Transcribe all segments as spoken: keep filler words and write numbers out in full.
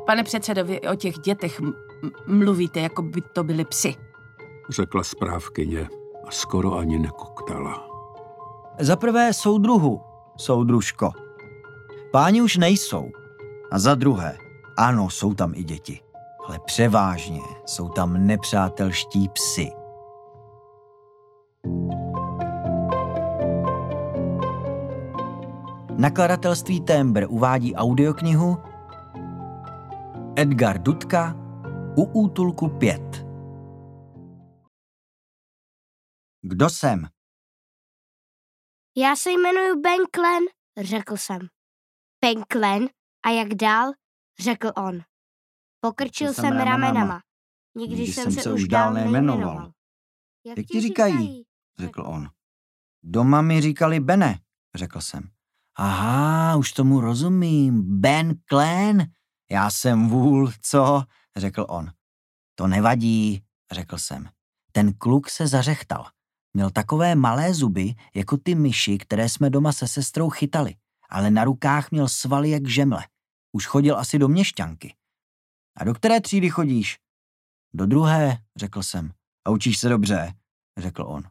Pane předsedo, vy o těch dětech m- mluvíte, jako by to byly psi. Řekla správkyně a skoro ani nekoktala. Za prvé soudruhu, soudružko. Páni už nejsou. A za druhé, ano, jsou tam i děti. Ale převážně jsou tam nepřátelští psi. Nakladatelství Tembr uvádí audioknihu Edgar Dudka U útulku pět. Kdo jsem? Já se jmenuji Ben Klen, řekl jsem. Ben Klen? A jak dál? Řekl on. Pokrčil jsem ramenama. Nikdy jsem se už dál nejmenoval. Jak ti říkají? Řekl on. Doma mi říkali Bene, řekl jsem. Aha, už tomu rozumím. Ben Klen? Já jsem vůl, co? Řekl on. To nevadí, řekl jsem. Ten kluk se zařechtal. Měl takové malé zuby, jako ty myši, které jsme doma se sestrou chytali, ale na rukách měl svaly jak žemle. Už chodil asi do měšťanky. A do které třídy chodíš? Do druhé, řekl jsem. A učíš se dobře, řekl on.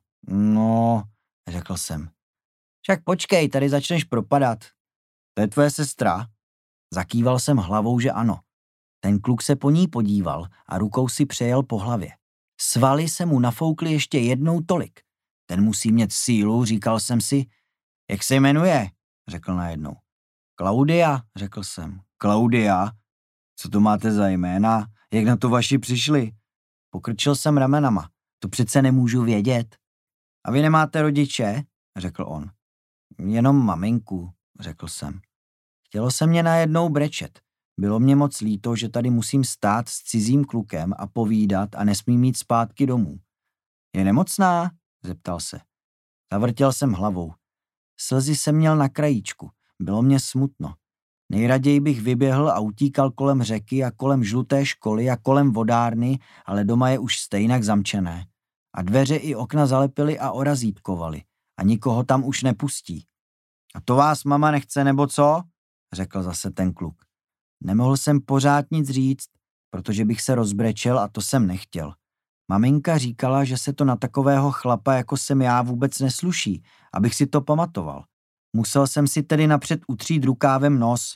No, řekl jsem. Však počkej, tady začneš propadat. To je tvoje sestra? Zakýval jsem hlavou, že ano. Ten kluk se po ní podíval a rukou si přejel po hlavě. Svaly se mu nafoukly ještě jednou tolik. Ten musí mít sílu, říkal jsem si. Jak se jmenuje? Řekl najednou. Klaudia, řekl jsem. Klaudia? Co to máte za jména? Jak na to vaši přišli? Pokrčil jsem ramenama. To přece nemůžu vědět. A vy nemáte rodiče? Řekl on. Jenom maminku, řekl jsem. Chtělo se mě najednou brečet. Bylo mě moc líto, že tady musím stát s cizím klukem a povídat a nesmím jít zpátky domů. Je nemocná? Zeptal se. Zavrtěl jsem hlavou. Slzy jsem měl na krajíčku. Bylo mě smutno. Nejraději bych vyběhl a utíkal kolem řeky a kolem žluté školy a kolem vodárny, ale doma je už stejnak zamčené. A dveře i okna zalepily a orazítkovaly. A nikoho tam už nepustí. A to vás mama nechce, nebo co? Řekl zase ten kluk. Nemohl jsem pořád nic říct, protože bych se rozbrečel a to jsem nechtěl. Maminka říkala, že se to na takového chlapa, jako jsem já, vůbec nesluší, abych si to pamatoval. Musel jsem si tedy napřed utřít rukávem nos.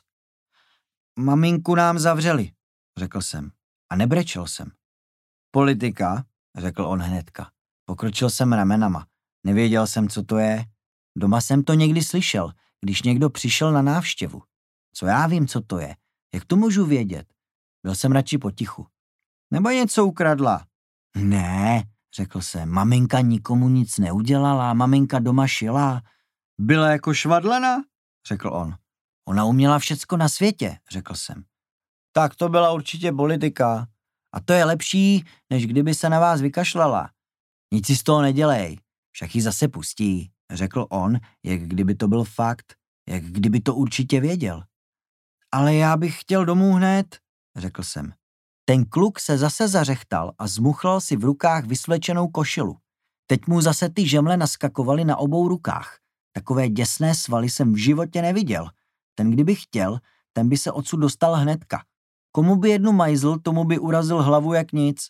Maminku nám zavřeli, řekl jsem. A nebrečel jsem. Politika, řekl on hnedka. Pokročil jsem ramenama. Nevěděl jsem, co to je. Doma jsem to někdy slyšel, když někdo přišel na návštěvu. Co já vím, co to je? Jak to můžu vědět? Byl jsem radši potichu. Nebo něco ukradla? Ne, řekl jsem. Maminka nikomu nic neudělala, maminka doma šila. Byla jako švadlena? Řekl on. Ona uměla všecko na světě, řekl jsem. Tak to byla určitě politika. A to je lepší, než kdyby se na vás vykašlala. Nic si z toho nedělej, však ji zase pustí, řekl on, jak kdyby to byl fakt, jak kdyby to určitě věděl. Ale já bych chtěl domů hned, řekl jsem. Ten kluk se zase zařechtal a zmuchlal si v rukách vysvlečenou košelu. Teď mu zase ty žemle naskakovaly na obou rukách. Takové děsné svaly jsem v životě neviděl. Ten kdyby chtěl, ten by se odsud dostal hnedka. Komu by jednu majzl, tomu by urazil hlavu jak nic.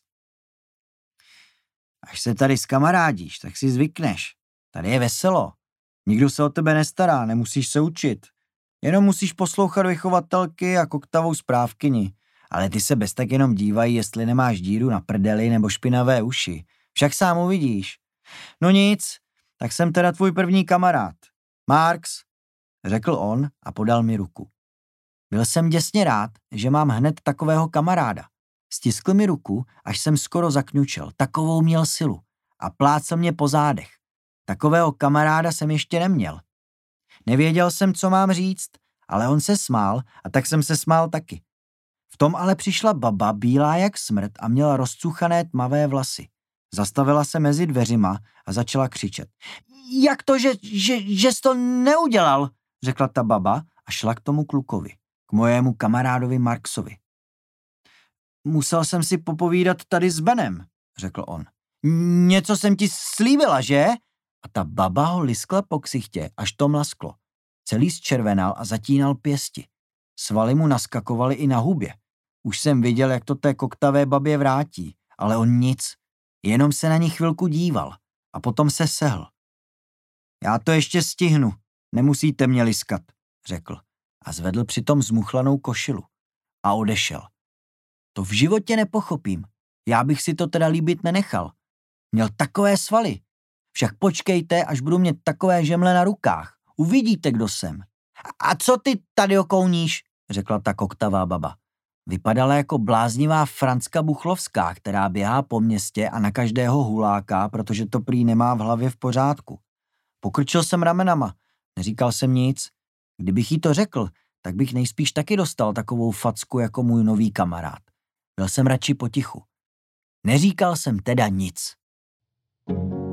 Až se tady skamarádíš, tak si zvykneš. Tady je veselo. Nikdo se o tebe nestará, nemusíš se učit. Jenom musíš poslouchat vychovatelky a koktavou správkyni. Ale ty se bez tak jenom dívají, jestli nemáš díru na prdeli nebo špinavé uši. Však sám uvidíš. No nic, tak jsem teda tvůj první kamarád. Marx, řekl on a podal mi ruku. Byl jsem děsně rád, že mám hned takového kamaráda. Stiskl mi ruku, až jsem skoro zakňučel. Takovou měl silu. A plácel mě po zádech. Takového kamaráda jsem ještě neměl. Nevěděl jsem, co mám říct, ale on se smál a tak jsem se smál taky. V tom ale přišla baba, bílá jak smrt a měla rozcuchané tmavé vlasy. Zastavila se mezi dveřima a začala křičet. Jak to, že, že, že jsi to neudělal, řekla ta baba a šla k tomu klukovi, k mojemu kamarádovi Marxovi. Musel jsem si popovídat tady s Benem, řekl on. Něco jsem ti slíbila, že? A ta baba ho liskla po ksichtě, až to mlasklo. Celý zčervenal a zatínal pěsti. Svaly mu naskakovaly i na hubě. Už jsem viděl, jak to té koktavé babě vrátí, ale on nic. Jenom se na ní chvilku díval a potom se sehl. Já to ještě stihnu, nemusíte mě liskat, řekl a zvedl přitom zmuchlanou košilu a odešel. To v životě nepochopím. Já bych si to teda líbit nenechal. Měl takové svaly. Však počkejte, až budu mít takové žemle na rukách. Uvidíte, kdo jsem. A co ty tady okouníš? Řekla ta koktavá baba. Vypadala jako bláznivá Franzka Buchlovská, která běhá po městě a na každého huláká, protože to prý nemá v hlavě v pořádku. Pokrčil jsem ramenama. Neříkal jsem nic. Kdybych jí to řekl, tak bych nejspíš taky dostal takovou facku jako můj nový kamarád. Byl jsem radši potichu. Neříkal jsem teda nic.